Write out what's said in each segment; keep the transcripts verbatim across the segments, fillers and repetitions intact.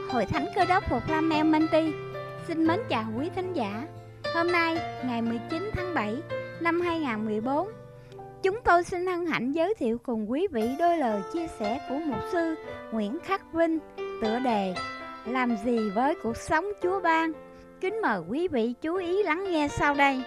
Hội Thánh Cơ Đốc Phục Lâm El Monte xin mến chào quý thính giả. Hôm nay, ngày mười chín tháng bảy năm hai nghìn không trăm mười bốn, chúng tôi xin hân hạnh giới thiệu cùng quý vị đôi lời chia sẻ của mục sư Nguyễn Khắc Vinh, tựa đề Làm gì với cuộc sống Chúa ban. Kính mời quý vị chú ý lắng nghe sau đây.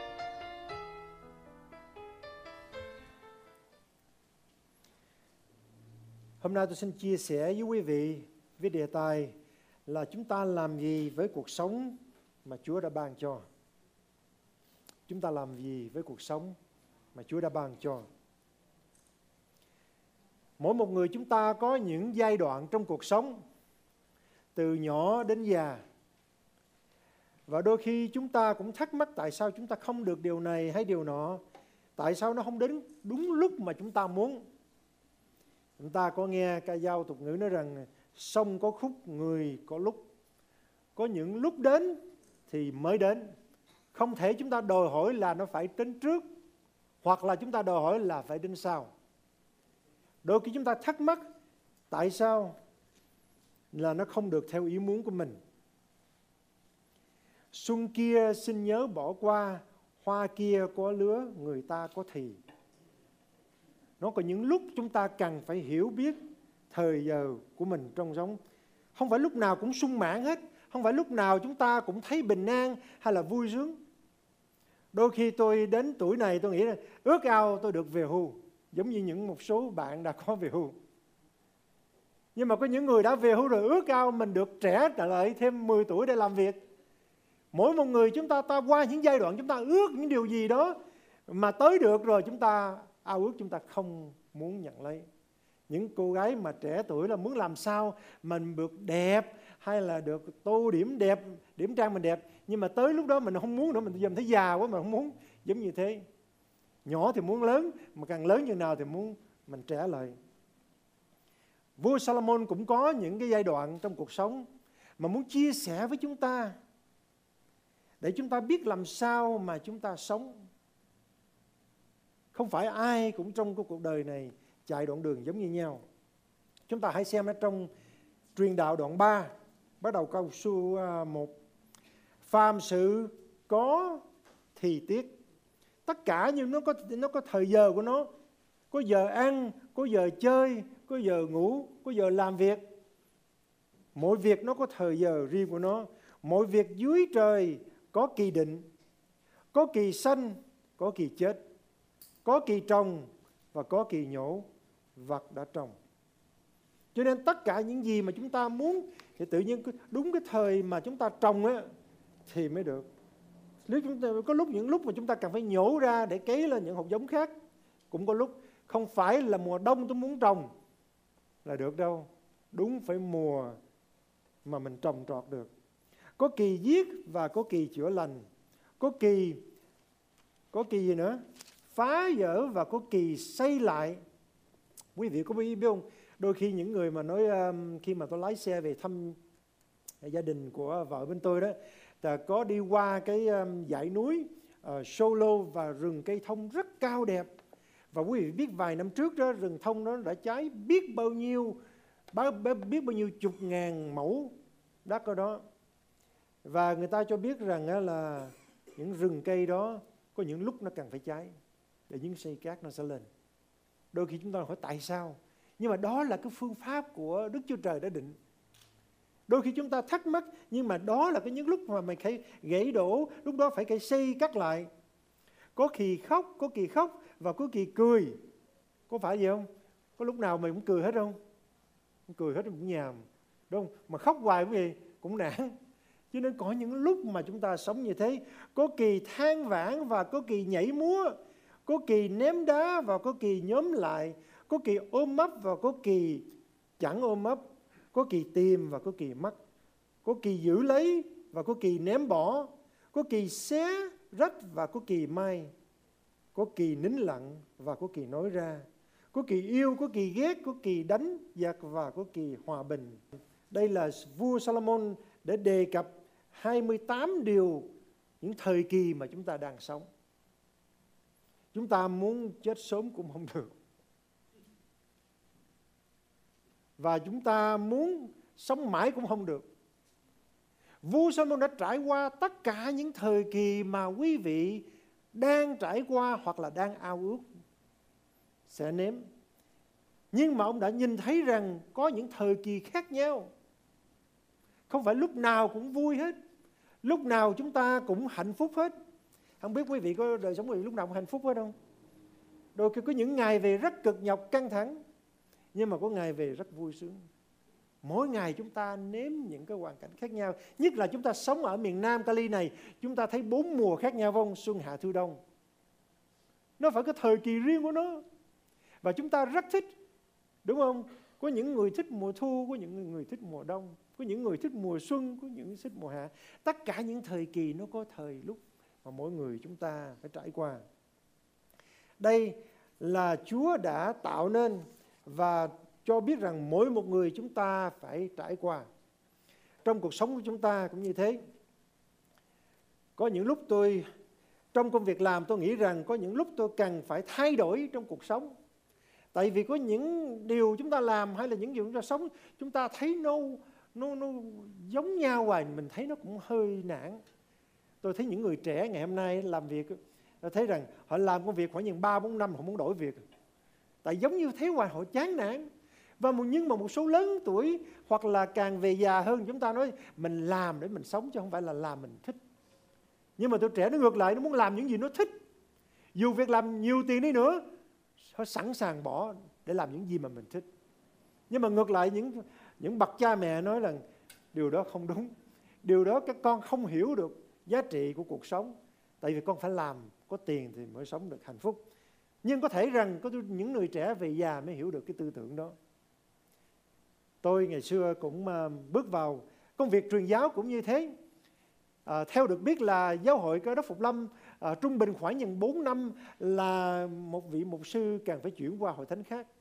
Hôm nay tôi xin chia sẻ với quý vị với đề tài là chúng ta làm gì với cuộc sống mà Chúa đã ban cho. Chúng ta làm gì với cuộc sống mà Chúa đã ban cho. Mỗi một người chúng ta có những giai đoạn trong cuộc sống, từ nhỏ đến già. Và đôi khi chúng ta cũng thắc mắc tại sao chúng ta không được điều này hay điều nọ. Tại sao nó không đến đúng lúc mà chúng ta muốn. Chúng ta có nghe ca dao tục ngữ nói rằng sông có khúc, người có lúc. Có những lúc đến thì mới đến. Không thể chúng ta đòi hỏi là nó phải đến trước, hoặc là chúng ta đòi hỏi là phải đến sau. Đôi khi chúng ta thắc mắc tại sao là nó không được theo ý muốn của mình. Xuân kia xin nhớ bỏ qua, hoa kia có lứa, người ta có thì. Nó có những lúc chúng ta cần phải hiểu biết thời giờ của mình trong sống. Không phải lúc nào cũng sung mãn hết. Không phải lúc nào chúng ta cũng thấy bình an hay là vui sướng. Đôi khi tôi đến tuổi này tôi nghĩ là ước ao tôi được về hưu, giống như những một số bạn đã có về hưu. Nhưng mà có những người đã về hưu rồi ước ao mình được trẻ trở lại thêm mười tuổi để làm việc. Mỗi một người chúng ta ta qua những giai đoạn chúng ta ước những điều gì đó mà tới được rồi chúng ta ao ước chúng ta không muốn nhận lấy. Những cô gái mà trẻ tuổi là muốn làm sao mình được đẹp hay là được tô điểm đẹp, điểm trang mình đẹp. Nhưng mà tới lúc đó mình không muốn nữa, mình dần thấy già quá mình không muốn. Giống như thế. Nhỏ thì muốn lớn, mà càng lớn như nào thì muốn mình trẻ lại. Vua Salomon cũng có những cái giai đoạn trong cuộc sống mà muốn chia sẻ với chúng ta để chúng ta biết làm sao mà chúng ta sống. Không phải ai cũng trong cái cuộc đời này chạy đoạn đường giống như nhau. Chúng ta hãy xem ở trong Truyền đạo đoạn ba, bắt đầu câu số một. Phàm sự có thì tiết. Tất cả nhưng nó có, nó có thời giờ của nó. Có giờ ăn, có giờ chơi, có giờ ngủ, có giờ làm việc. Mỗi việc nó có thời giờ riêng của nó. Mỗi việc dưới trời có kỳ định. Có kỳ sanh, có kỳ chết. Có kỳ trồng và có kỳ nhổ vật đã trồng. Cho nên tất cả những gì mà chúng ta muốn thì tự nhiên đúng cái thời mà chúng ta trồng á, thì mới được. Có lúc những lúc mà chúng ta cần phải nhổ ra để cấy lên những hạt giống khác. Cũng có lúc không phải là mùa đông tôi muốn trồng là được đâu. Đúng phải mùa mà mình trồng trọt được. Có kỳ giết và có kỳ chữa lành. Có kỳ Có kỳ gì nữa? Phá vỡ và có kỳ xây lại. Quý vị có biết không? Đôi khi những người mà nói khi mà tôi lái xe về thăm gia đình của vợ bên tôi đó, ta có đi qua cái dãy núi uh, Solo và rừng cây thông rất cao đẹp. Và quý vị biết vài năm trước đó rừng thông nó đã cháy biết bao nhiêu biết bao nhiêu chục ngàn mẫu đất ở đó. Và người ta cho biết rằng là những rừng cây đó có những lúc nó cần phải cháy để những xây cát nó sẽ lên. Đôi khi chúng ta hỏi tại sao? Nhưng mà đó là cái phương pháp của Đức Chúa Trời đã định. Đôi khi chúng ta thắc mắc, nhưng mà đó là cái những lúc mà mình phải gãy đổ, lúc đó phải cái xây cắt lại. Có kỳ khóc, có kỳ khóc và có kỳ cười. Có phải vậy không? Có lúc nào mình cũng cười hết không? Cười hết cũng nhàm, đúng không? Mà khóc hoài cũng gì cũng nản. Cho nên có những lúc mà chúng ta sống như thế, có kỳ than vãn và có kỳ nhảy múa, có kỳ ném đá và có kỳ nhóm lại, có kỳ ôm ấp và có kỳ chẳng ôm ấp, có kỳ tìm và có kỳ mất, có kỳ giữ lấy và có kỳ ném bỏ, có kỳ xé rách và có kỳ may, có kỳ nín lặng và có kỳ nói ra, có kỳ yêu, có kỳ ghét, có kỳ đánh giặc và có kỳ hòa bình. Đây là vua Salomon để đề cập hai mươi tám điều những thời kỳ mà chúng ta đang sống. Chúng ta muốn chết sớm cũng không được. Và chúng ta muốn sống mãi cũng không được. Vua Sa-lô-môn đã trải qua tất cả những thời kỳ mà quý vị đang trải qua hoặc là đang ao ước sẽ nếm. Nhưng mà ông đã nhìn thấy rằng có những thời kỳ khác nhau. Không phải lúc nào cũng vui hết, lúc nào chúng ta cũng hạnh phúc hết. Không biết quý vị có đời sống quý vị lúc nào cũng hạnh phúc hết không? Đôi khi có những ngày về rất cực nhọc căng thẳng, nhưng mà có ngày về rất vui sướng. Mỗi ngày chúng ta nếm những cái hoàn cảnh khác nhau. Nhất là chúng ta sống ở miền Nam Cali này, chúng ta thấy bốn mùa khác nhau không? Xuân, hạ, thu, đông. Nó phải có thời kỳ riêng của nó. Và chúng ta rất thích, đúng không? Có những người thích mùa thu, có những người thích mùa đông, có những người thích mùa xuân, có những người thích mùa hạ. Tất cả những thời kỳ nó có thời lúc mà mỗi người chúng ta phải trải qua. Đây là Chúa đã tạo nên và cho biết rằng mỗi một người chúng ta phải trải qua. Trong cuộc sống của chúng ta cũng như thế. Có những lúc tôi, trong công việc làm tôi nghĩ rằng có những lúc tôi cần phải thay đổi trong cuộc sống. Tại vì có những điều chúng ta làm hay là những điều chúng ta sống, chúng ta thấy nó, nó, nó giống nhau hoài, mình thấy nó cũng hơi nản. Tôi thấy những người trẻ ngày hôm nay làm việc, tôi thấy rằng họ làm công việc khoảng những ba bốn năm họ muốn đổi việc. Tại giống như thế hoài họ chán nản. Và một, nhưng mà một số lớn tuổi hoặc là càng về già hơn, chúng ta nói mình làm để mình sống chứ không phải là làm mình thích. Nhưng mà tuổi trẻ nó ngược lại, nó muốn làm những gì nó thích. Dù việc làm nhiều tiền đi nữa, họ sẵn sàng bỏ để làm những gì mà mình thích. Nhưng mà ngược lại những, những bậc cha mẹ nói là điều đó không đúng. Điều đó các con không hiểu được giá trị của cuộc sống. Tại vì con phải làm, có tiền thì mới sống được hạnh phúc. Nhưng có thể rằng có những người trẻ về già mới hiểu được cái tư tưởng đó. Tôi ngày xưa cũng bước vào công việc truyền giáo cũng như thế. À, theo được biết là giáo hội Cơ Đốc Phục Lâm à, trung bình khoảng những bốn năm là một vị mục sư cần phải chuyển qua hội thánh khác.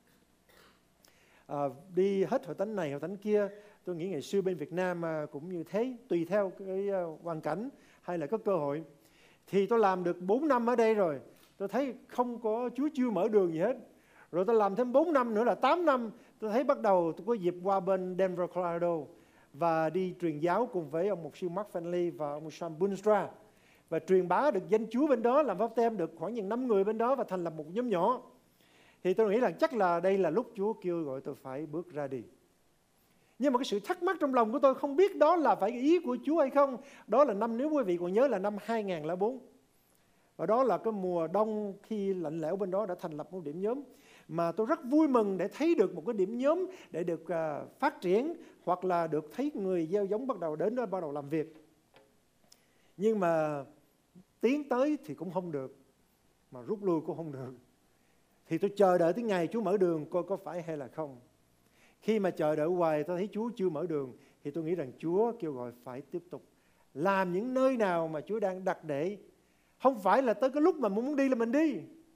À, đi hết hội thánh này, hội thánh kia. Tôi nghĩ ngày xưa bên Việt Nam à, cũng như thế, tùy theo cái à, hoàn cảnh hay là có cơ hội. Thì tôi làm được bốn năm ở đây rồi, tôi thấy không có, Chúa chưa mở đường gì hết. Rồi tôi làm thêm bốn năm nữa là tám năm, tôi thấy bắt đầu tôi có dịp qua bên Denver, Colorado và đi truyền giáo cùng với ông mục sư Mark Finley và ông Sean Bunstra và truyền bá được danh Chúa bên đó, làm báp têm được khoảng những năm người bên đó và thành lập một nhóm nhỏ. Thì tôi nghĩ là chắc là đây là lúc Chúa kêu gọi tôi phải bước ra đi. Nhưng mà cái sự thắc mắc trong lòng của tôi không biết đó là phải cái ý của Chúa hay không. Đó là năm, nếu quý vị còn nhớ là năm hai nghìn lẻ bốn. Và đó là cái mùa đông khi lạnh lẽo bên đó đã thành lập một điểm nhóm. Mà tôi rất vui mừng để thấy được một cái điểm nhóm để được uh, phát triển hoặc là được thấy người gieo giống bắt đầu đến đó, bắt đầu làm việc. Nhưng mà tiến tới thì cũng không được, mà rút lui cũng không được. Thì tôi chờ đợi tới ngày Chúa mở đường coi có phải hay là không. Khi mà chờ đợi hoài tôi thấy Chúa chưa mở đường thì tôi nghĩ rằng Chúa kêu gọi phải tiếp tục làm những nơi nào mà Chúa đang đặt để. Không phải là tới cái lúc mà muốn đi là mình đi.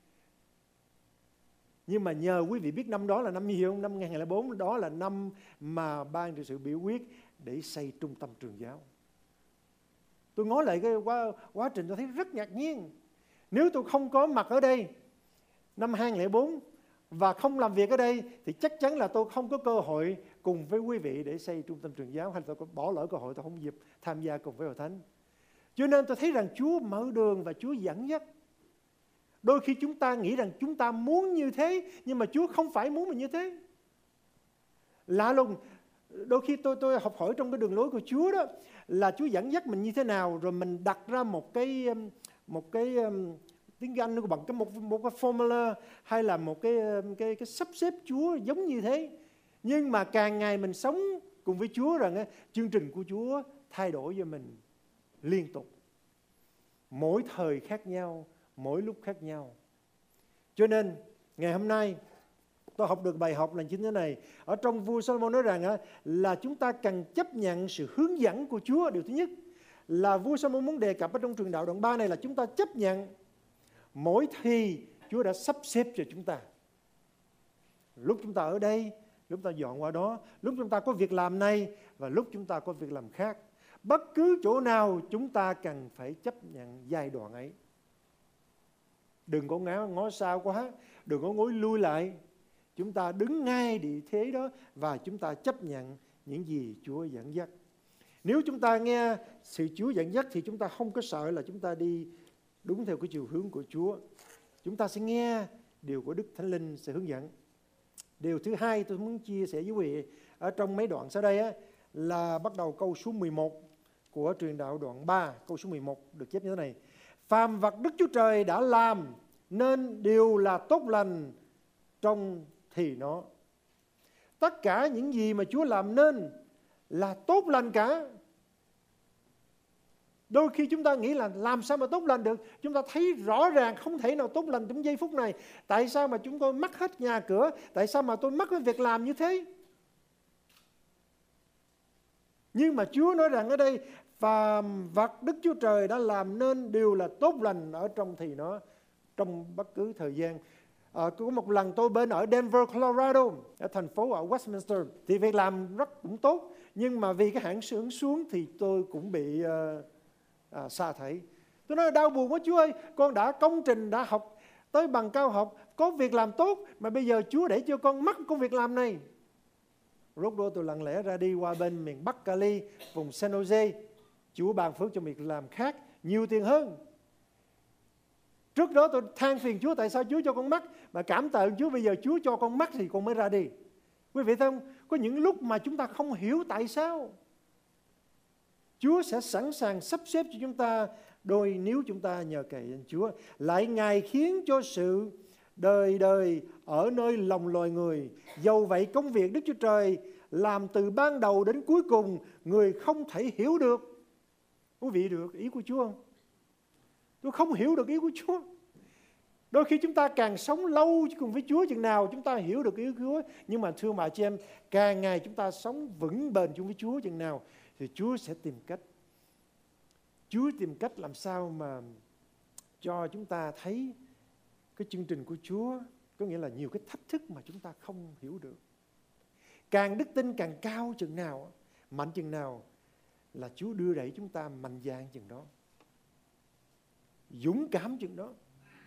Nhưng mà nhờ quý vị biết năm đó là năm gì không? Năm hai nghìn lẻ bốn, đó là năm mà ban trị sự biểu quyết để xây trung tâm truyền giáo. Tôi ngó lại cái quá, quá trình tôi thấy rất ngạc nhiên. Nếu tôi không có mặt ở đây năm hai nghìn lẻ bốn và không làm việc ở đây thì chắc chắn là tôi không có cơ hội cùng với quý vị để xây trung tâm truyền giáo, hay là tôi có bỏ lỡ cơ hội tôi không dịp tham gia cùng với hội thánh. Cho nên tôi thấy rằng Chúa mở đường và Chúa dẫn dắt. Đôi khi chúng ta nghĩ rằng chúng ta muốn như thế, nhưng mà Chúa không phải muốn mình như thế. Lạ lùng, đôi khi tôi tôi học hỏi trong cái đường lối của Chúa đó là Chúa dẫn dắt mình như thế nào, rồi mình đặt ra một cái một cái tiếng Anh nó bằng cái một một cái formula hay là một cái cái cái sắp xếp Chúa giống như thế. Nhưng mà càng ngày mình sống cùng với Chúa rằng chương trình của Chúa thay đổi cho mình liên tục, mỗi thời khác nhau, mỗi lúc khác nhau. Cho nên ngày hôm nay tôi học được bài học là như thế này. Ở trong vua Solomon nói rằng là chúng ta cần chấp nhận sự hướng dẫn của Chúa. Điều thứ nhất là vua Solomon muốn đề cập ở trong truyền đạo đoạn ba này là chúng ta chấp nhận mỗi thì Chúa đã sắp xếp cho chúng ta. Lúc chúng ta ở đây, lúc chúng ta dọn qua đó, lúc chúng ta có việc làm này và lúc chúng ta có việc làm khác. Bất cứ chỗ nào chúng ta cần phải chấp nhận giai đoạn ấy. Đừng có ngó, ngó sao quá, đừng có ngối lui lại. Chúng ta đứng ngay địa thế đó và chúng ta chấp nhận những gì Chúa dẫn dắt. Nếu chúng ta nghe sự Chúa dẫn dắt thì chúng ta không có sợ là chúng ta đi đúng theo cái chiều hướng của Chúa. Chúng ta sẽ nghe điều của Đức Thánh Linh sẽ hướng dẫn. Điều thứ hai tôi muốn chia sẻ với quý vị ở trong mấy đoạn sau đây á, là bắt đầu câu số mười một của truyền đạo đoạn ba. Câu số mười một được chép như thế này: phàm vật Đức Chúa Trời đã làm nên đều là tốt lành trong thì nó. Tất cả những gì mà Chúa làm nên là tốt lành cả. Đôi khi chúng ta nghĩ là làm sao mà tốt lành được. Chúng ta thấy rõ ràng không thể nào tốt lành trong giây phút này. Tại sao mà chúng tôi mất hết nhà cửa? Tại sao mà tôi mất cái việc làm như thế? Nhưng mà Chúa nói rằng ở đây, phàm vật Đức Chúa Trời đã làm nên đều là tốt lành ở trong thì nó, trong bất cứ thời gian. À, có một lần tôi bên ở Denver, Colorado, ở thành phố ở Westminster, thì việc làm rất cũng tốt. Nhưng mà vì cái hãng xưởng xuống thì tôi cũng bị uh, à, sa thải. Tôi nói đau buồn quá Chúa ơi, con đã công trình, đã học tới bằng cao học, có việc làm tốt, mà bây giờ Chúa để cho con mất công việc làm này. Lúc đó tôi lặng lẽ ra đi qua bên miền Bắc Cali, vùng San Jose. Chúa ban phước cho việc làm khác, nhiều tiền hơn. Trước đó tôi than phiền Chúa tại sao Chúa cho con mắc, mà cảm tạ Chúa bây giờ Chúa cho con mắc thì con mới ra đi. Quý vị thấy không? Có những lúc mà chúng ta không hiểu tại sao. Chúa sẽ sẵn sàng sắp xếp cho chúng ta đôi nếu chúng ta nhờ cậy đến Chúa. Lại Ngài khiến cho sự đời đời ở nơi lòng loài người. Dầu vậy công việc Đức Chúa Trời làm từ ban đầu đến cuối cùng, người không thể hiểu được. Quý vị được ý của Chúa không? Tôi không hiểu được ý của Chúa. Đôi khi chúng ta càng sống lâu cùng với Chúa chừng nào chúng ta hiểu được ý của Chúa. Nhưng mà thưa bà chị em, càng ngày chúng ta sống vững bền chung với Chúa chừng nào thì Chúa sẽ tìm cách. Chúa tìm cách làm sao mà cho chúng ta thấy cái chương trình của Chúa, có nghĩa là nhiều cái thách thức mà chúng ta không hiểu được. Càng đức tin càng cao chừng nào, mạnh chừng nào là Chúa đưa đẩy chúng ta mạnh dạn chừng đó, dũng cảm chừng đó.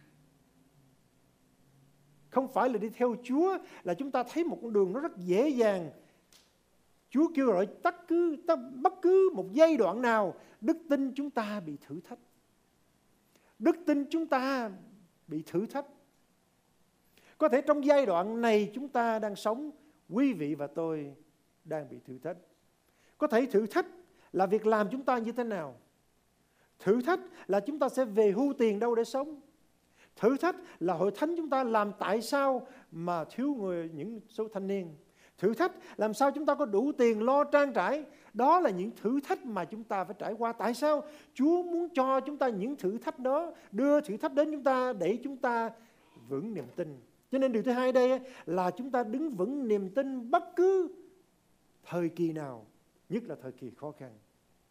Không phải là đi theo Chúa là chúng ta thấy một con đường nó rất dễ dàng. Chúa kêu gọi tất cứ, tất, bất cứ một giai đoạn nào đức tin chúng ta bị thử thách. Đức tin chúng ta bị thử thách. Có thể trong giai đoạn này chúng ta đang sống, quý vị và tôi đang bị thử thách. Có thể thử thách là việc làm chúng ta như thế nào. Thử thách là chúng ta sẽ về hưu tiền đâu để sống. Thử thách là hội thánh chúng ta làm tại sao mà thiếu người, những số thanh niên. Thử thách làm sao chúng ta có đủ tiền lo trang trải. Đó là những thử thách mà chúng ta phải trải qua. Tại sao Chúa muốn cho chúng ta những thử thách đó, đưa thử thách đến chúng ta để chúng ta vững niềm tin. Cho nên điều thứ hai đây là chúng ta đứng vững niềm tin bất cứ thời kỳ nào, nhất là thời kỳ khó khăn.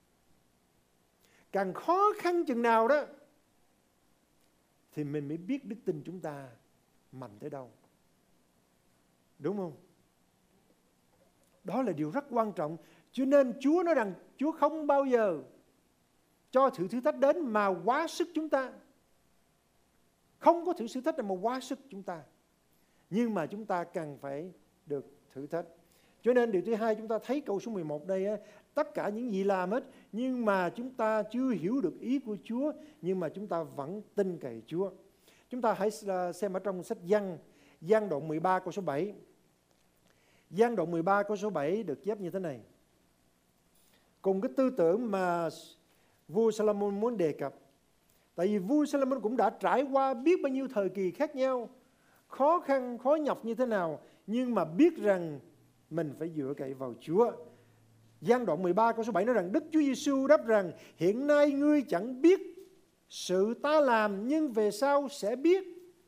Càng khó khăn chừng nào đó thì mình mới biết đức tin chúng ta mạnh tới đâu. Đúng không? Đó là điều rất quan trọng. Cho nên Chúa nói rằng Chúa không bao giờ cho thử thử thách đến mà quá sức chúng ta. Không có thử thử thách nào mà quá sức chúng ta. Nhưng mà chúng ta cần phải được thử thách. Cho nên điều thứ hai chúng ta thấy câu số mười một đây, tất cả những gì làm hết, nhưng mà chúng ta chưa hiểu được ý của Chúa, nhưng mà chúng ta vẫn tin cậy Chúa. Chúng ta hãy xem ở trong sách Giăng, Giăng đoạn mười ba câu số bảy. Giăng đoạn mười ba câu số bảy được chép như thế này. Cùng cái tư tưởng mà vua Salomon muốn đề cập. Tại vì vua Salomon cũng đã trải qua biết bao nhiêu thời kỳ khác nhau, khó khăn, khó nhọc như thế nào, nhưng mà biết rằng mình phải dựa cậy vào Chúa. Giăng đoạn mười ba câu số bảy nói rằng Đức Chúa Giêsu đáp rằng: hiện nay ngươi chẳng biết sự ta làm, nhưng về sau sẽ biết.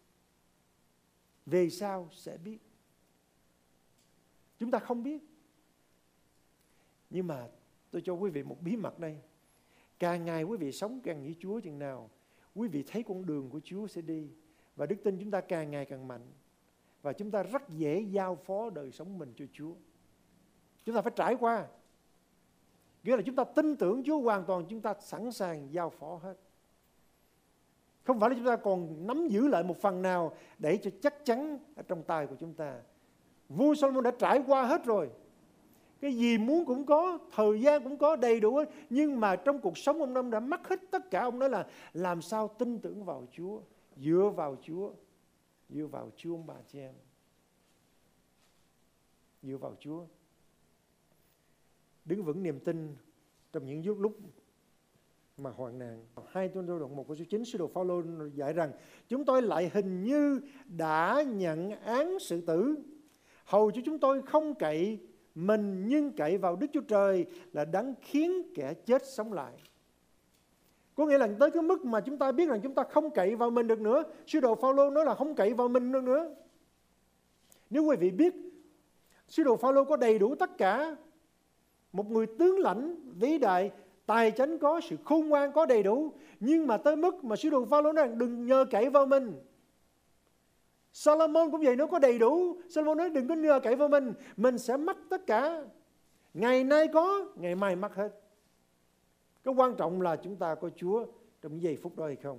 Về sau sẽ biết. Chúng ta không biết. Nhưng mà tôi cho quý vị một bí mật đây. Càng ngày quý vị sống càng nghĩ Chúa chừng nào, quý vị thấy con đường của Chúa sẽ đi. Và đức tin chúng ta càng ngày càng mạnh. Và chúng ta rất dễ giao phó đời sống mình cho Chúa. Chúng ta phải trải qua. Nghĩa là chúng ta tin tưởng Chúa hoàn toàn, chúng ta sẵn sàng giao phó hết. Không phải là chúng ta còn nắm giữ lại một phần nào để cho chắc chắn ở trong tay của chúng ta. Vua Solomon đã trải qua hết rồi. cái gì muốn cũng có, thời gian cũng có, đầy đủ hết. Nhưng mà trong cuộc sống ông Năm đã mất hết tất cả. Ông nói là làm sao tin tưởng vào Chúa, dựa vào Chúa, dựa vào Chúa ông bà chị em, dựa vào Chúa, đứng vững niềm tin trong những lúc mà hoạn nạn. Hai Tô Tô đoạn một câu số chín, sứ đồ Phao-lô dạy rằng chúng tôi lại hình như đã nhận án sự tử, hầu cho chúng tôi không cậy mình nhưng cậy vào Đức Chúa Trời là đấng khiến kẻ chết sống lại. Có nghĩa là tới cái mức mà chúng ta biết rằng chúng ta không cậy vào mình được nữa. Sứ đồ Phao-lô nói là không cậy vào mình được nữa. Nếu quý vị biết sứ đồ Phao-lô có đầy đủ tất cả, một người tướng lãnh vĩ đại, tài chánh có, sự khôn ngoan có đầy đủ, nhưng mà tới mức mà sứ đồ Phao-lô nói rằng đừng nhờ cậy vào mình. Solomon cũng vậy, nó có đầy đủ. Solomon nói đừng có nhờ cậy vào mình, mình sẽ mất tất cả. Ngày nay có, ngày mai mất hết. Cái quan trọng là chúng ta có Chúa trong những giây phút đó hay không.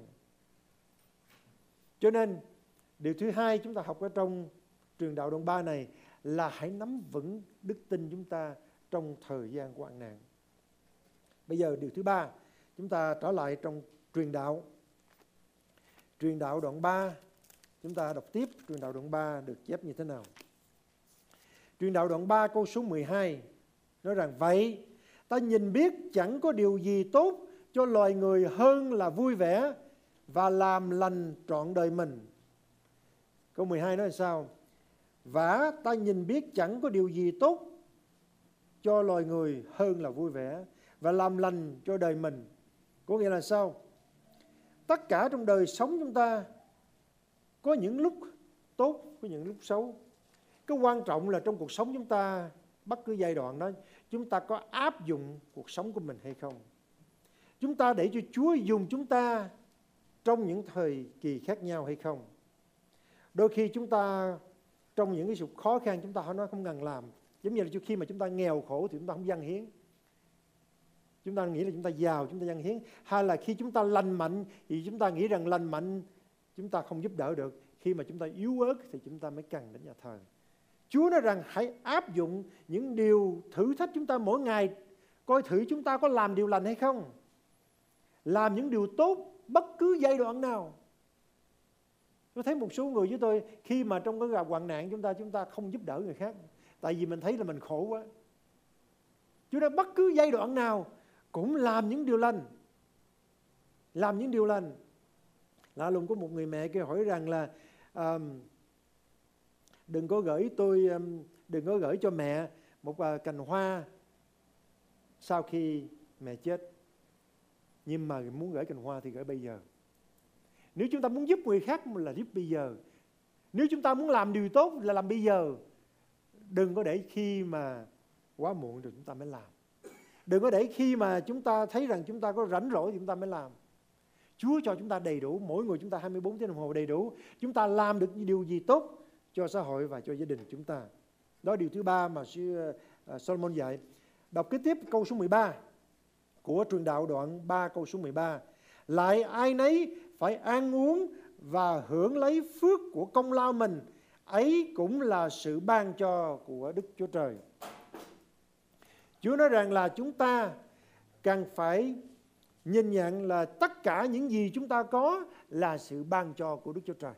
Cho nên điều thứ hai chúng ta học ở trong truyền đạo đoạn ba này là hãy nắm vững đức tin chúng ta trong thời gian hoạn nạn. Bây giờ điều thứ ba, chúng ta trở lại trong truyền đạo. Truyền đạo đoạn ba, chúng ta đọc tiếp truyền đạo đoạn ba được chép như thế nào. Truyền đạo đoạn ba câu số mười hai nói rằng vậy ta nhìn biết chẳng có điều gì tốt cho loài người hơn là vui vẻ và làm lành trọn đời mình. Câu mười hai nói là sao? Và ta nhìn biết chẳng có điều gì tốt cho loài người hơn là vui vẻ và làm lành cho đời mình. Có nghĩa là sao? Tất cả trong đời sống chúng ta có những lúc tốt, có những lúc xấu. Cái quan trọng là trong cuộc sống chúng ta, bất cứ giai đoạn đó, chúng ta có áp dụng cuộc sống của mình hay không. Chúng ta để cho Chúa dùng chúng ta trong những thời kỳ khác nhau hay không. Đôi khi chúng ta trong những cái sự khó khăn chúng ta nói không cần làm. Giống như là khi mà chúng ta nghèo khổ thì chúng ta không dâng hiến. Chúng ta nghĩ là chúng ta giàu, chúng ta dâng hiến. Hay là khi chúng ta lành mạnh thì chúng ta nghĩ rằng lành mạnh chúng ta không giúp đỡ được. Khi mà chúng ta yếu ớt thì chúng ta mới cần đến nhà thờ. Chúa nói rằng hãy áp dụng những điều thử thách chúng ta mỗi ngày, coi thử chúng ta có làm điều lành hay không. Làm những điều tốt bất cứ giai đoạn nào. Tôi thấy một số người với tôi khi mà trong cái gặp hoạn nạn chúng ta chúng ta không giúp đỡ người khác, tại vì mình thấy là mình khổ quá. Chúa nói bất cứ giai đoạn nào cũng làm những điều lành. Làm những điều lành. Lạ lùng có một người mẹ kia hỏi rằng là um, đừng có gửi tôi um, đừng có gửi cho mẹ một uh, cành hoa sau khi mẹ chết, nhưng mà muốn gửi cành hoa thì gửi bây giờ. Nếu chúng ta muốn giúp người khác là giúp bây giờ. Nếu chúng ta muốn làm điều tốt là làm bây giờ. Đừng có để khi mà quá muộn rồi chúng ta mới làm. Đừng có để khi mà chúng ta thấy rằng chúng ta có rảnh rỗi thì chúng ta mới làm. Chúa cho chúng ta đầy đủ, mỗi người chúng ta hai mươi bốn tiếng đồng hồ đầy đủ. Chúng ta làm được điều gì tốt cho xã hội và cho gia đình chúng ta. Đó là điều thứ ba mà sư Solomon dạy. Đọc kế tiếp câu số mười ba của truyền đạo đoạn ba câu số mười ba. Lại ai nấy phải ăn uống và hưởng lấy phước của công lao mình, ấy cũng là sự ban cho của Đức Chúa Trời. Chúa nói rằng là chúng ta cần phải nhìn nhận là tất cả những gì chúng ta có là sự ban cho của Đức Chúa Trời.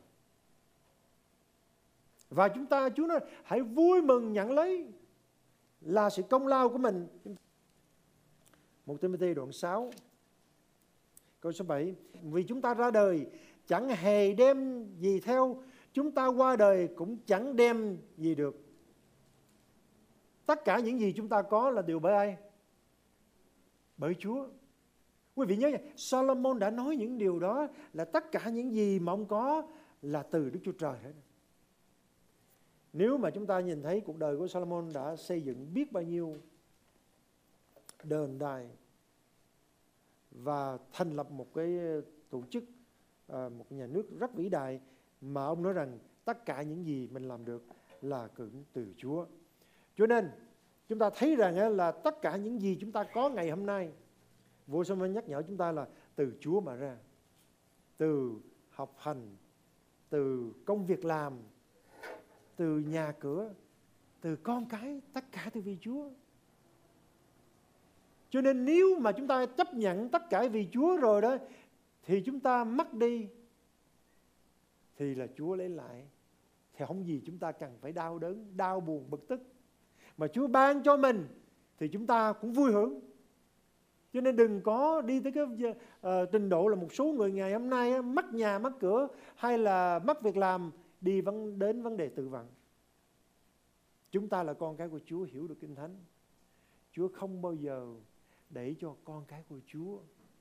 Và chúng ta, Chúa nói hãy vui mừng nhận lấy là sự công lao của mình. Một Timôthê đoạn sáu câu số bảy. Vì chúng ta ra đời chẳng hề đem gì theo, chúng ta qua đời cũng chẳng đem gì được. Tất cả những gì chúng ta có là đều bởi ai? Bởi Chúa. Quý vị nhớ nha, Solomon đã nói những điều đó là tất cả những gì mà ông có là từ Đức Chúa Trời hết. Nếu mà chúng ta nhìn thấy cuộc đời của Solomon đã xây dựng biết bao nhiêu đền đài và thành lập một cái tổ chức, một nhà nước rất vĩ đại, mà ông nói rằng tất cả những gì mình làm được là từ Chúa. Cho nên chúng ta thấy rằng là tất cả những gì chúng ta có ngày hôm nay, vua Solomon nhắc nhở chúng ta là từ Chúa mà ra. Từ học hành, từ công việc làm, từ nhà cửa, từ con cái, tất cả từ vì Chúa. Cho nên nếu mà chúng ta chấp nhận tất cả vì Chúa rồi đó, thì chúng ta mất đi, thì là Chúa lấy lại. Thì không gì chúng ta cần phải đau đớn, đau buồn, bực tức. Mà Chúa ban cho mình thì chúng ta cũng vui hưởng. Cho nên đừng có đi tới cái uh, trình độ là một số người ngày hôm nay uh, mất nhà, mất cửa hay là mất việc làm, đi vấn, đến vấn đề tự vận. Chúng ta là con cái của Chúa, hiểu được Kinh Thánh. Chúa không bao giờ để cho con cái của Chúa,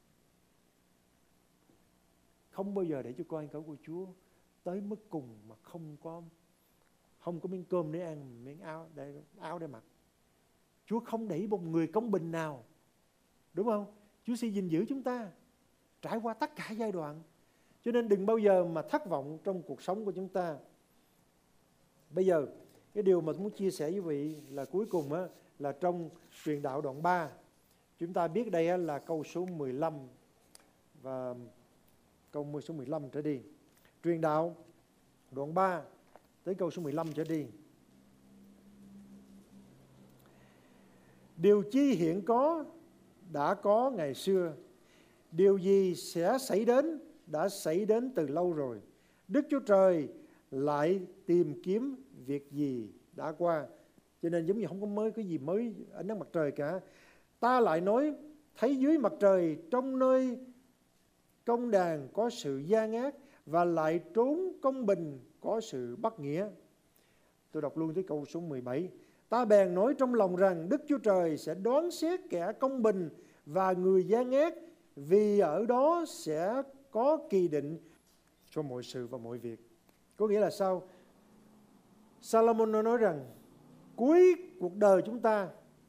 không bao giờ để cho con cái của Chúa tới mức cùng mà không có không có miếng cơm để ăn, miếng áo để áo để mặc. Chúa không để một người công bình nào, đúng không? Chúa sẽ gìn giữ chúng ta trải qua tất cả giai đoạn. Cho nên đừng bao giờ mà thất vọng trong cuộc sống của chúng ta. Bây giờ cái điều mà tôi muốn chia sẻ với quý vị là cuối cùng á, là trong Truyền Đạo đoạn ba. Chúng ta biết đây á, là câu số mười lăm và câu số mười lăm trở đi. Truyền Đạo đoạn ba tới câu số mười lăm trở đi. Điều chi hiện có đã có ngày xưa, điều gì sẽ xảy đến đã xảy đến từ lâu rồi. Đức Chúa Trời lại tìm kiếm việc gì đã qua. Cho nên giống như không có mới cái gì mới ánh nắng mặt trời cả. Ta lại nói thấy dưới mặt trời trong nơi công đàn có sự gian ác, và lại trốn công bình có sự bất nghĩa. Tôi đọc luôn tới câu số mười bảy. Ta bèn nói trong lòng rằng Đức Chúa Trời sẽ đoán xét kẻ công bình và người gian ác, vì ở đó sẽ có kỳ định cho mọi sự và mọi việc. Có nghĩa là sao? Salomon nói rằng cuối cuộc đời chúng ta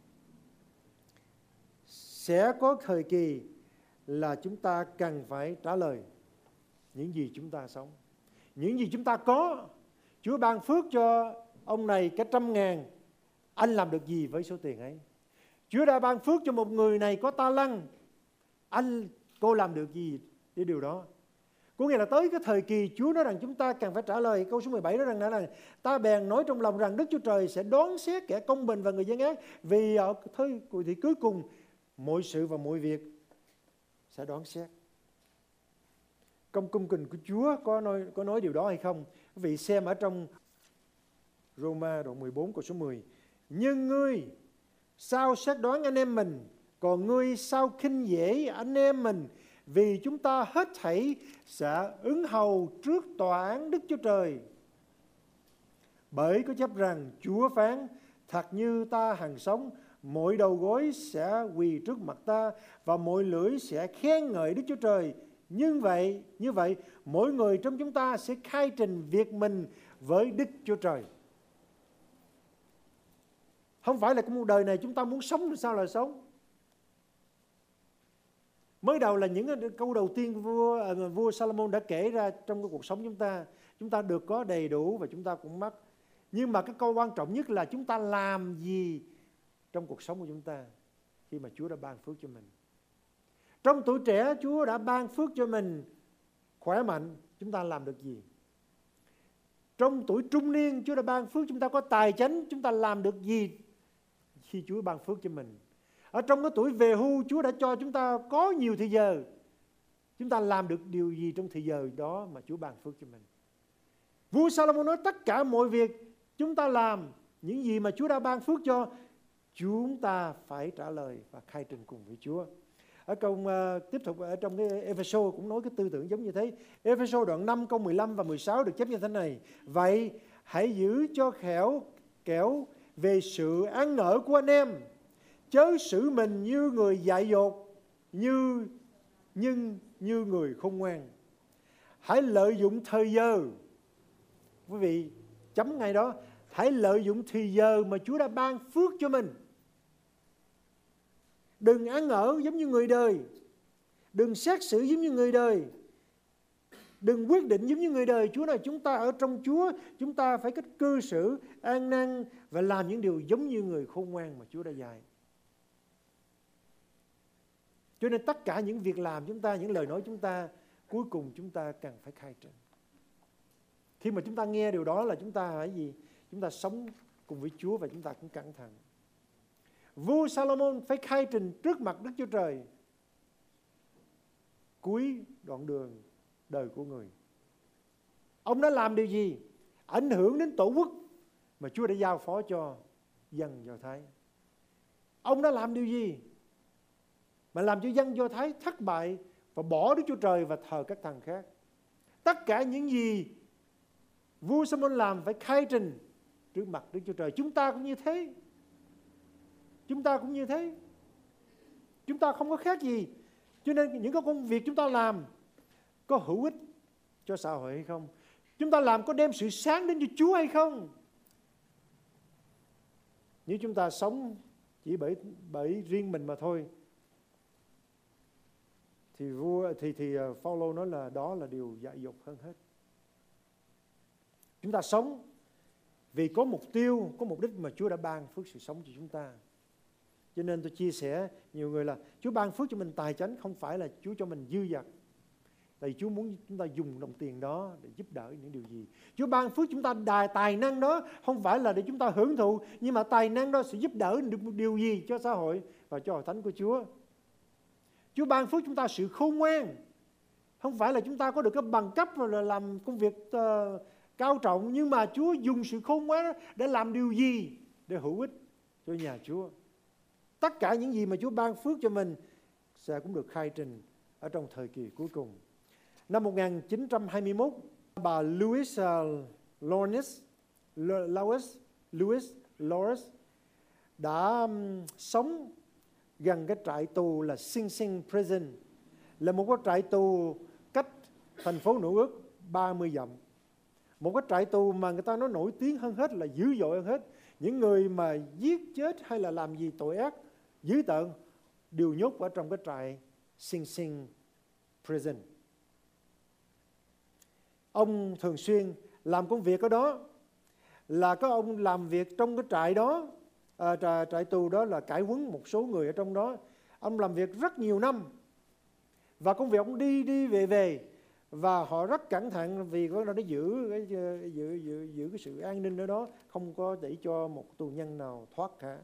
sẽ có thời kỳ là chúng ta cần phải trả lời những gì chúng ta sống, những gì chúng ta có. Chúa ban phước cho ông này cả trăm ngàn, anh làm được gì với số tiền ấy? Chúa đã ban phước cho một người này có ta lăng, anh cô làm được gì để điều đó? Có nghĩa là tới cái thời kỳ Chúa nói rằng chúng ta cần phải trả lời. Câu số mười bảy nói rằng là ta bèn nói trong lòng rằng Đức Chúa Trời sẽ đoán xét kẻ công bình và người gian ác, vì ở thời thì cuối cùng mọi sự và mọi việc sẽ đoán xét. Công cung kình của Chúa có nói, có nói điều đó hay không? Quý vị xem ở trong Roma đoạn mười bốn câu số mười. Nhưng ngươi sao xét đoán anh em mình, còn ngươi sao khinh dễ anh em mình, vì chúng ta hết thảy sẽ ứng hầu trước tòa án Đức Chúa Trời. Bởi có chép rằng Chúa phán, thật như ta hằng sống, mọi đầu gối sẽ quỳ trước mặt ta, và mọi lưỡi sẽ khen ngợi Đức Chúa Trời. Như vậy, như vậy, mỗi người trong chúng ta sẽ khai trình việc mình với Đức Chúa Trời. Không phải là cái cuộc đời này chúng ta muốn sống thì sao là sống. Mới đầu là những câu đầu tiên vua, vua Salomon đã kể ra trong cái cuộc sống chúng ta. Chúng ta được có đầy đủ và chúng ta cũng mất. Nhưng mà cái câu quan trọng nhất là chúng ta làm gì trong cuộc sống của chúng ta khi mà Chúa đã ban phước cho mình. Trong tuổi trẻ Chúa đã ban phước cho mình khỏe mạnh, chúng ta làm được gì? Trong tuổi trung niên Chúa đã ban phước chúng ta có tài chánh, chúng ta làm được gì khi Chúa ban phước cho mình? Ở trong cái tuổi về hưu Chúa đã cho chúng ta có nhiều thời giờ, chúng ta làm được điều gì trong thời giờ đó mà Chúa ban phước cho mình? Vua Salomon nói tất cả mọi việc chúng ta làm, những gì mà Chúa đã ban phước cho, chúng ta phải trả lời và khai trình cùng với Chúa. Ở câu uh, tiếp tục ở trong cái Ephesos cũng nói cái tư tưởng giống như thế. Ephesos đoạn năm câu mười lăm và mười sáu được chép như thế này. Vậy hãy giữ cho khéo kẻo về sự ăn ở của anh em, chớ xử mình như người dại dột, như nhưng như người khôn ngoan. Hãy lợi dụng thời giờ. Quý vị chấm ngay đó. Hãy lợi dụng thời giờ mà Chúa đã ban phước cho mình. Đừng ăn ở giống như người đời, đừng xét xử giống như người đời, đừng quyết định giống như người đời. Chúa nói chúng ta ở trong Chúa, chúng ta phải cách cư xử an năng và làm những điều giống như người khôn ngoan mà Chúa đã dạy. Cho nên tất cả những việc làm chúng ta, những lời nói chúng ta, cuối cùng chúng ta cần phải khai trình. Khi mà chúng ta nghe điều đó là chúng ta phải gì? Chúng ta sống cùng với Chúa và chúng ta cũng cẩn thận. vua Salomon phải khai trình trước mặt Đức Chúa Trời cuối đoạn đường đời của người. Ông đã làm điều gì ảnh hưởng đến tổ quốc mà Chúa đã giao phó cho dân Do Thái? Ông đã làm điều gì mà làm cho dân Do Thái thất bại và bỏ Đức Chúa Trời và thờ các thần khác? Tất cả những gì vua Salomon làm phải khai trình trước mặt Đức Chúa Trời. Chúng ta cũng như thế. Chúng ta cũng như thế. Chúng ta không có khác gì. Cho nên những cái công việc chúng ta làm có hữu ích cho xã hội hay không? Chúng ta làm có đem sự sáng đến cho Chúa hay không? Nếu chúng ta sống chỉ bởi bởi riêng mình mà thôi, thì vua thì thì Phaolô nói là đó là điều dại dột hơn hết. Chúng ta sống vì có mục tiêu, có mục đích mà Chúa đã ban phước sự sống cho chúng ta. Cho nên tôi chia sẻ nhiều người là Chúa ban phước cho mình tài chánh, không phải là Chúa cho mình dư dật. Tại vì Chúa muốn chúng ta dùng đồng tiền đó để giúp đỡ những điều gì. Chúa ban phước chúng ta đài tài năng đó không phải là để chúng ta hưởng thụ, nhưng mà tài năng đó sẽ giúp đỡ được một điều gì cho xã hội và cho hội thánh của Chúa. Chúa ban phước chúng ta sự khôn ngoan, không phải là chúng ta có được cái bằng cấp rồi là làm công việc uh, cao trọng, nhưng mà Chúa dùng sự khôn ngoan đó để làm điều gì để hữu ích cho nhà Chúa. Tất cả những gì mà Chúa ban phước cho mình sẽ cũng được khai trình ở trong thời kỳ cuối cùng. Năm một nghìn chín trăm hai mươi mốt, bà Louis uh, Lawrence, Louis, Louis Lawrence đã um, sống gần cái trại tù là Sing Sing Prison, là một cái trại tù cách thành phố Nữ Ước ba mươi dặm. Một cái trại tù mà người ta nói nổi tiếng hơn hết, là dữ dội hơn hết. Những người mà giết chết hay là làm gì tội ác dữ tợn đều nhốt ở trong cái trại Sing Sing Prison. Ông thường xuyên làm công việc ở đó, là có ông làm việc trong cái trại đó, à, trại, trại tù đó là cải huấn một số người ở trong đó. Ông làm việc rất nhiều năm và công việc ông đi đi về về, và họ rất cẩn thận vì có nó giữ cái giữ, giữ, giữ cái sự an ninh ở đó, không có để cho một tù nhân nào thoát cả.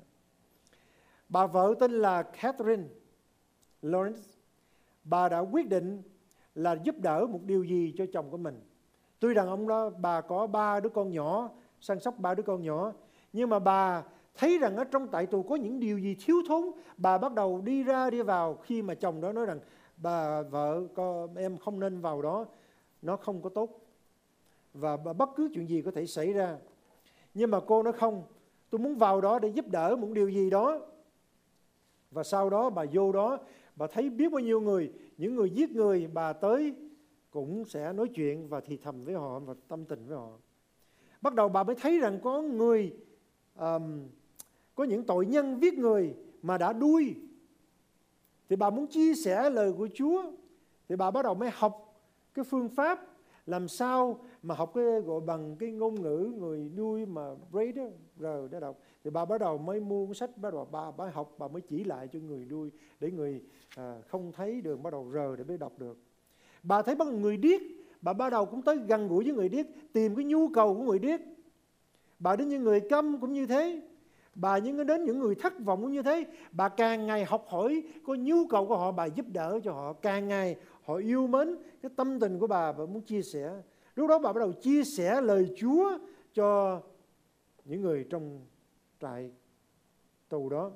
Bà vợ tên là Catherine Lawrence, bà đã quyết định là giúp đỡ một điều gì cho chồng của mình. Tuy rằng ông đó bà có ba đứa con nhỏ, săn sóc ba đứa con nhỏ, nhưng mà bà thấy rằng ở trong trại tù có những điều gì thiếu thốn. Bà bắt đầu đi ra đi vào, khi mà chồng đó nói rằng bà vợ con em không nên vào đó, nó không có tốt và bất cứ chuyện gì có thể xảy ra. Nhưng mà cô nói không, tôi muốn vào đó để giúp đỡ một điều gì đó. Và sau đó bà vô đó, bà thấy biết bao nhiêu người, những người giết người, bà tới cũng sẽ nói chuyện và thì thầm với họ và tâm tình với họ. Bắt đầu bà mới thấy rằng có người, um, có những tội nhân giết người mà đã đuôi. Thì bà muốn chia sẻ lời của Chúa. Thì bà bắt đầu mới học cái phương pháp làm sao mà học cái gọi bằng cái ngôn ngữ người nuôi mà braid đó, rồi để đọc. Thì bà bắt đầu mới mua cuốn sách, bắt đầu bà, bà học, bà mới chỉ lại cho người nuôi để người à, không thấy đường bắt đầu rờ để mới đọc được. Bà thấy bằng người điếc, bà bắt đầu cũng tới gần gũi với người điếc, tìm cái nhu cầu của người điếc. Bà đến những người câm cũng như thế. Bà những đến những người thất vọng cũng như thế. Bà càng ngày học hỏi có nhu cầu của họ, bà giúp đỡ cho họ. Càng ngày họ yêu mến cái tâm tình của bà và muốn chia sẻ. Lúc đó bà bắt đầu chia sẻ lời Chúa cho những người trong trại tù đó.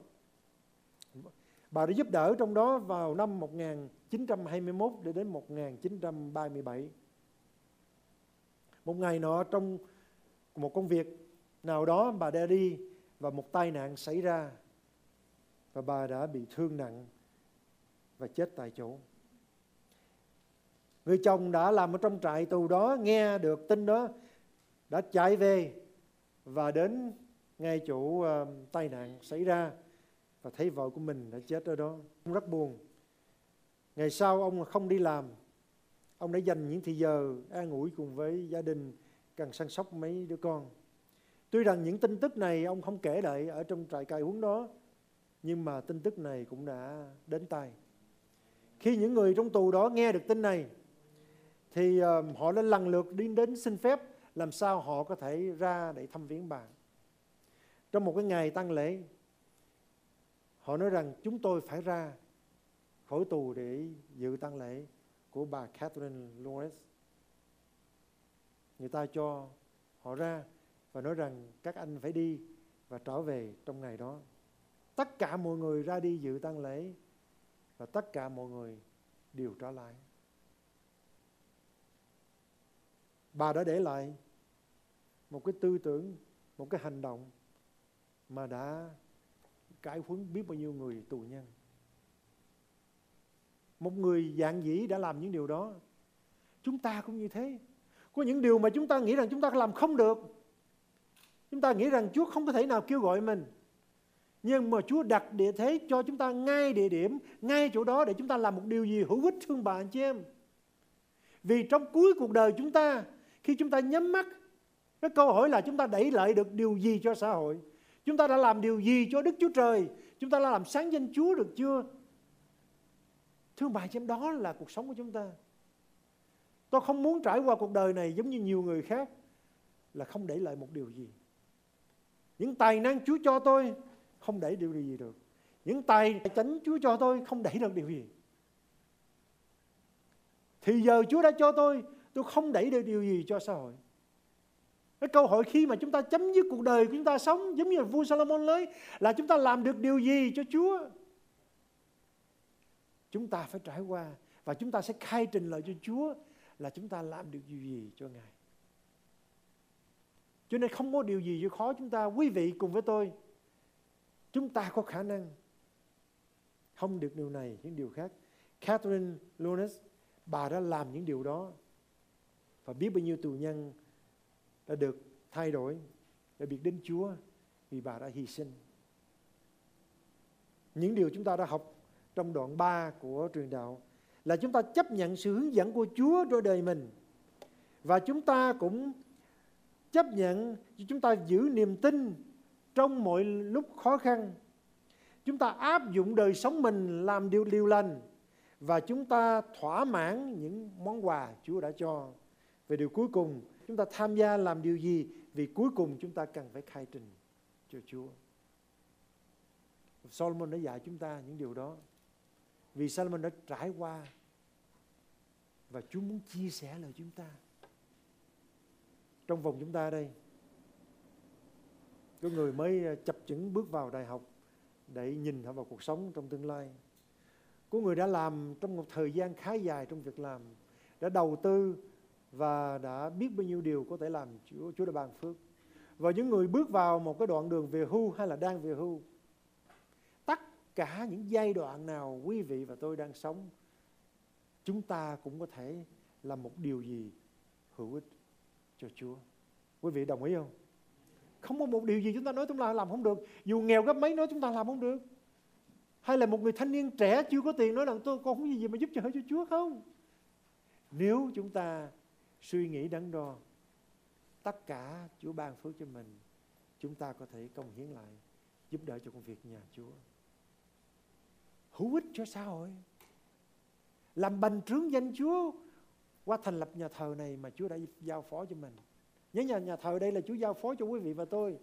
Bà đã giúp đỡ trong đó vào năm một nghìn chín trăm hai mươi mốt để đến một nghìn chín trăm ba mươi bảy. Một ngày nọ trong một công việc nào đó bà đã đi và một tai nạn xảy ra và bà đã bị thương nặng và chết tại chỗ. Người chồng đã làm ở trong trại tù đó, nghe được tin đó, đã chạy về và đến ngay chỗ uh, tai nạn xảy ra và thấy vợ của mình đã chết ở đó. Ông rất buồn. Ngày sau ông không đi làm, ông đã dành những thời giờ an ủi cùng với gia đình, cần săn sóc mấy đứa con. Tuy rằng những tin tức này ông không kể lại ở trong trại cai huấn đó, nhưng mà tin tức này cũng đã đến tai. Khi những người trong tù đó nghe được tin này, thì uh, họ đã lần lượt đi đến xin phép làm sao họ có thể ra để thăm viếng bà. Trong một cái ngày tang lễ, Họ nói rằng chúng tôi phải ra khỏi tù để dự tang lễ của bà Catherine Lawrence. Người ta cho họ ra và nói rằng các anh phải đi và trở về trong ngày đó. Tất cả mọi người ra đi dự tang lễ và tất cả mọi người đều trở lại. Bà đã để lại một cái tư tưởng, một cái hành động mà đã cải huấn biết bao nhiêu người tù nhân. Một người dạn dĩ đã làm những điều đó. Chúng ta cũng như thế. Có những điều mà chúng ta nghĩ rằng chúng ta làm không được. Chúng ta nghĩ rằng Chúa không có thể nào kêu gọi mình. Nhưng mà Chúa đặt địa thế cho chúng ta ngay địa điểm, ngay chỗ đó để chúng ta làm một điều gì hữu ích, thương bà anh chị em. Vì trong cuối cuộc đời chúng ta, khi chúng ta nhắm mắt, cái câu hỏi là chúng ta đẩy lại được điều gì cho xã hội? Chúng ta đã làm điều gì cho Đức Chúa Trời? Chúng ta đã làm sáng danh Chúa được chưa? Thương bà anh chị em, đó là cuộc sống của chúng ta. Tôi không muốn trải qua cuộc đời này giống như nhiều người khác là không để lại một điều gì. Những tài năng Chúa cho tôi không đẩy điều gì được. Những tài chánh Chúa cho tôi không đẩy được điều gì. Thì giờ Chúa đã cho tôi, tôi không đẩy được điều gì cho xã hội. Cái câu hỏi khi mà chúng ta chấm dứt cuộc đời của chúng ta sống giống như là vua Solomon nói là chúng ta làm được điều gì cho Chúa. Chúng ta phải trải qua và chúng ta sẽ khai trình lại cho Chúa là chúng ta làm được điều gì cho Ngài. Cho nên không có điều gì cho khó chúng ta. Quý vị cùng với tôi, chúng ta có khả năng không được điều này, những điều khác. Catherine Lawrence, bà đã làm những điều đó và biết bao nhiêu tù nhân đã được thay đổi, đã biết đến Chúa vì bà đã hy sinh. Những điều chúng ta đã học trong đoạn ba của truyền đạo là chúng ta chấp nhận sự hướng dẫn của Chúa trong đời mình. Và chúng ta cũng chấp nhận, chúng ta giữ niềm tin trong mọi lúc khó khăn. Chúng ta áp dụng đời sống mình làm điều điều lành. Và chúng ta thỏa mãn những món quà Chúa đã cho. Về điều cuối cùng, chúng ta tham gia làm điều gì? Vì cuối cùng chúng ta cần phải khai trình cho Chúa. Solomon đã dạy chúng ta những điều đó. Vì Solomon đã trải qua và Chúa muốn chia sẻ lời chúng ta. Trong vòng chúng ta đây, có người mới chập chững bước vào đại học để nhìn vào cuộc sống trong tương lai. Có người đã làm trong một thời gian khá dài trong việc làm, đã đầu tư và đã biết bao nhiêu điều có thể làm. Chúa, Chúa đã ban phước. Và những người bước vào một cái đoạn đường về hưu hay là đang về hưu, tất cả những giai đoạn nào quý vị và tôi đang sống, chúng ta cũng có thể làm một điều gì hữu ích cho Chúa. Quý vị đồng ý không? Không có một điều gì chúng ta nói chúng ta làm không được. Dù nghèo gấp mấy nói chúng ta làm không được. Hay là một người thanh niên trẻ chưa có tiền nói rằng tôi con không gì gì mà giúp cho Chúa không? Nếu chúng ta suy nghĩ đắn đo, tất cả Chúa ban phước cho mình, chúng ta có thể công hiến lại, giúp đỡ cho công việc nhà Chúa. Hữu ích cho xã hội. Làm bành trướng danh Chúa qua thành lập nhà thờ này mà Chúa đã giao phó cho mình. Nhớ nhà, nhà thờ đây là Chúa giao phó cho quý vị và tôi.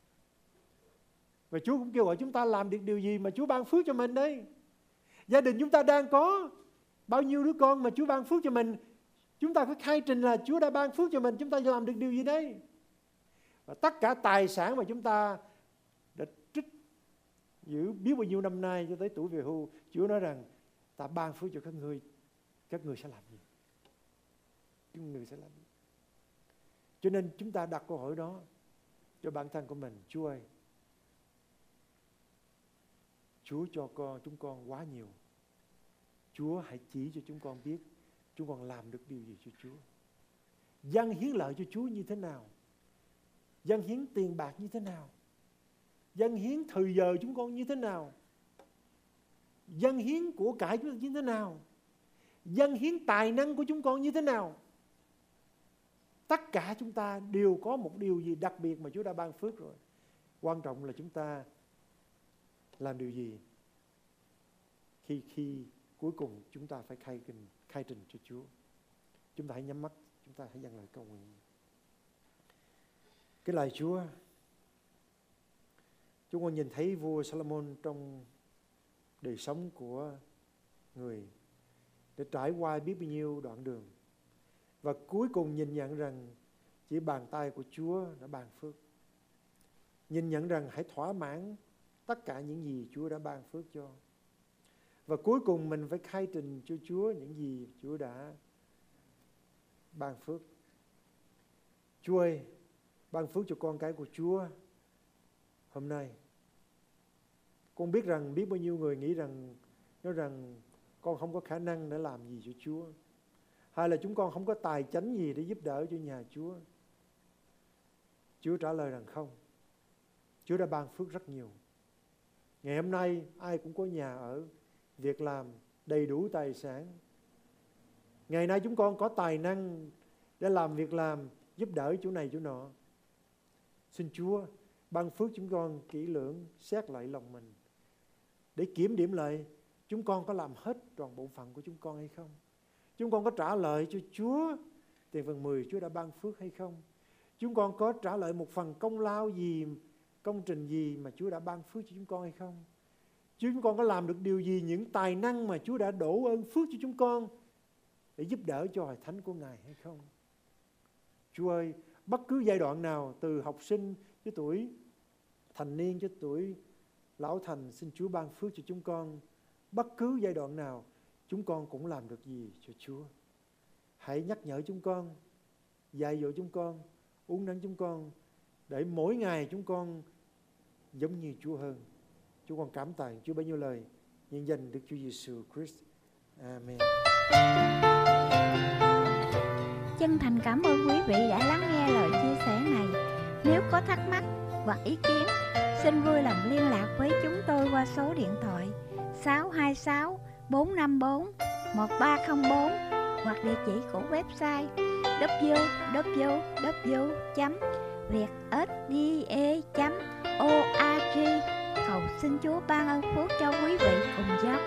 Và Chúa cũng kêu gọi chúng ta làm được điều gì mà Chúa ban phước cho mình đấy. Gia đình chúng ta đang có bao nhiêu đứa con mà Chúa ban phước cho mình. Chúng ta phải khai trình là Chúa đã ban phước cho mình, chúng ta làm được điều gì đấy. Và tất cả tài sản mà chúng ta đã trích giữ biết bao nhiêu năm nay cho tới tuổi về hưu, Chúa nói rằng ta ban phước cho các ngươi, các ngươi sẽ làm gì? Các ngươi sẽ làm gì? Cho nên chúng ta đặt câu hỏi đó cho bản thân của mình. Chúa ơi, Chúa cho con chúng con quá nhiều. Chúa hãy chỉ cho chúng con biết chúng con làm được điều gì cho Chúa. Dâng hiến lợi cho Chúa như thế nào? Dâng hiến tiền bạc như thế nào? Dâng hiến thời giờ chúng con như thế nào? Dâng hiến của cải chúng con như thế nào? Dâng hiến tài năng của chúng con như thế nào? Tất cả chúng ta đều có một điều gì đặc biệt mà Chúa đã ban phước rồi. Quan trọng là chúng ta làm điều gì khi khi cuối cùng chúng ta phải khai trình, khai trình cho Chúa. Chúng ta hãy nhắm mắt, chúng ta hãy dâng lời cầu nguyện. Cái lời Chúa, chúng con nhìn thấy vua Solomon trong đời sống của người, để trải qua biết bao nhiêu đoạn đường, và cuối cùng nhìn nhận rằng chỉ bàn tay của Chúa đã ban phước. Nhìn nhận rằng hãy thỏa mãn tất cả những gì Chúa đã ban phước cho. Và cuối cùng mình phải khai trình cho Chúa những gì Chúa đã ban phước. Chúa ơi, ban phước cho con cái của Chúa hôm nay. Con biết rằng biết bao nhiêu người nghĩ rằng nói rằng con không có khả năng để làm gì cho Chúa, hay là chúng con không có tài chánh gì để giúp đỡ cho nhà Chúa. Chúa trả lời rằng không, Chúa đã ban phước rất nhiều. Ngày hôm nay ai cũng có nhà ở, việc làm, đầy đủ tài sản. Ngày nay chúng con có tài năng để làm việc làm, giúp đỡ chỗ này chỗ nọ. Xin Chúa ban phước chúng con kỹ lưỡng xét lại lòng mình, để kiểm điểm lại chúng con có làm hết tròn bổn phận của chúng con hay không. Chúng con có trả lời cho Chúa tiền phần mười Chúa đã ban phước hay không. Chúng con có trả lại một phần công lao gì, công trình gì mà Chúa đã ban phước cho chúng con hay không. Chúng con có làm được điều gì, những tài năng mà Chúa đã đổ ơn phước cho chúng con để giúp đỡ cho hội thánh của Ngài hay không. Chúa ơi, bất cứ giai đoạn nào, từ học sinh cho tuổi thành niên cho tuổi lão thành, xin Chúa ban phước cho chúng con. Bất cứ giai đoạn nào chúng con cũng làm được gì cho Chúa. Hãy nhắc nhở chúng con, dạy dỗ chúng con, uốn nắn chúng con, để mỗi ngày chúng con giống như Chúa hơn. Chúng con cảm tạ Chúa bấy nhiêu lời, nhân danh Đức Chúa Giêsu Christ. Amen. Chân thành cảm ơn quý vị đã lắng nghe lời chia sẻ này. Nếu có thắc mắc hoặc ý kiến, xin vui lòng liên lạc với chúng tôi qua số điện thoại sáu hai sáu bốn năm bốn một ba không bốn hoặc địa chỉ của website w w w chấm việt s d a chấm org. Cầu xin Chúa ban ơn phước cho quý vị cùng giáo